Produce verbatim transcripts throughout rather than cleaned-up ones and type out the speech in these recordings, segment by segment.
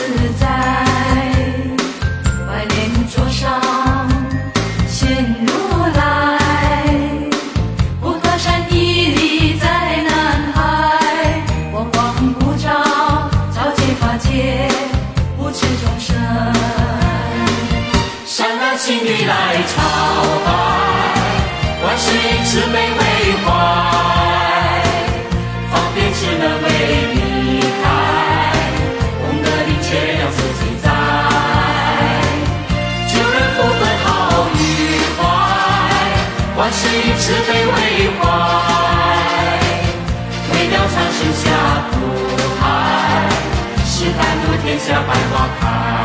在，怀念桌上现如来。普陀山屹立在南海，佛光普照，照见法界，护持众生。 善男信女来朝拜，万事慈悲为怀，方便智能为离开，功德力却要自己在，救人不分好与坏，万事以慈悲为怀，为了长生下苦海，是甘露天下百花开。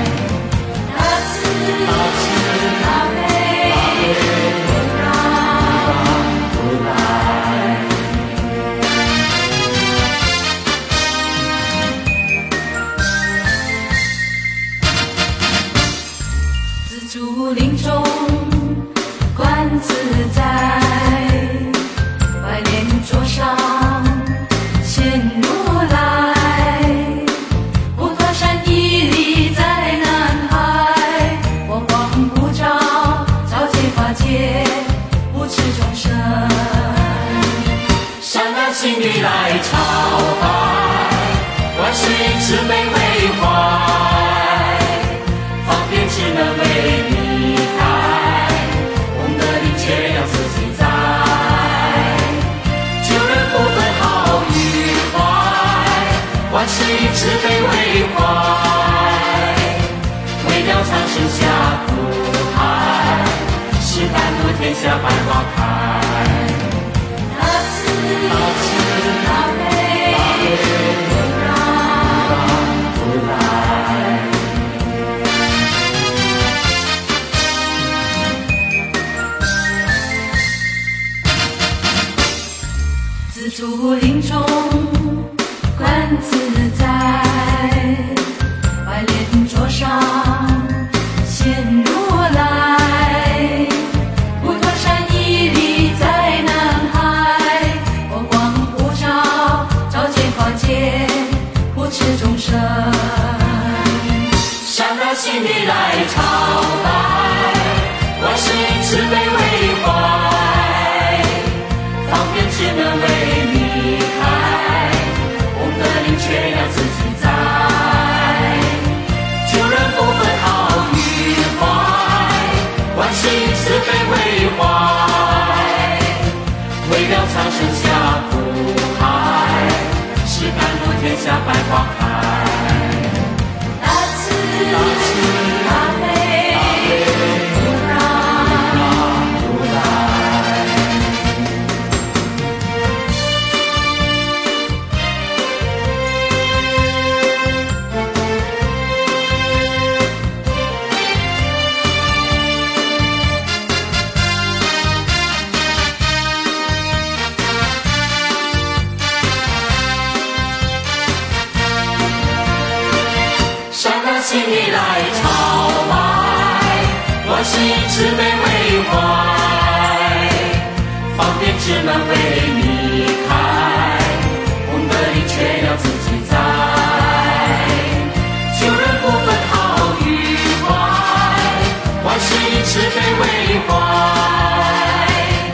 自主林中观自在，怀念桌上现如来。普陀山屹立在南海，佛光普照，照见法界，护持众生。 善男信女来朝拜，万事以慈悲为怀，方便智能为离开，功德力却要自己在，救人不分好与坏，万事以慈悲为怀，为了长生下苦海，是甘露天下百花开。 大慈大悲不让不来。自主林中观自在，怀念桌上现如来。普陀山屹立在南海，佛光普照，照见法界，护持众生。 善男信女来朝拜，万事以慈悲为怀，方便智能为离开，功德力却要自己在，救人不分好与坏，万事以慈悲为怀，为了长生下苦海，是甘露天下百花开。 大慈大悲不让不来。 善男信女来朝拜，万事以慈悲为怀，方便智能为离开，功德力却要自己在，救人不分好与坏，万事以慈悲为怀，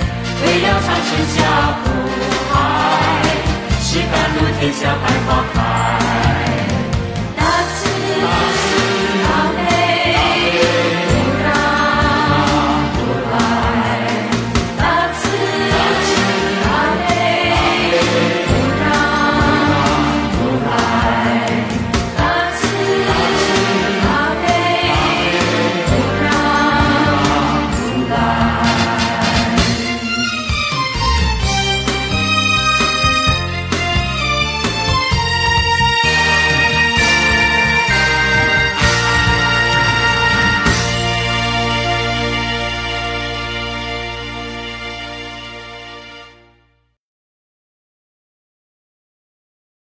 为了长生下苦海，是甘露天下百花开。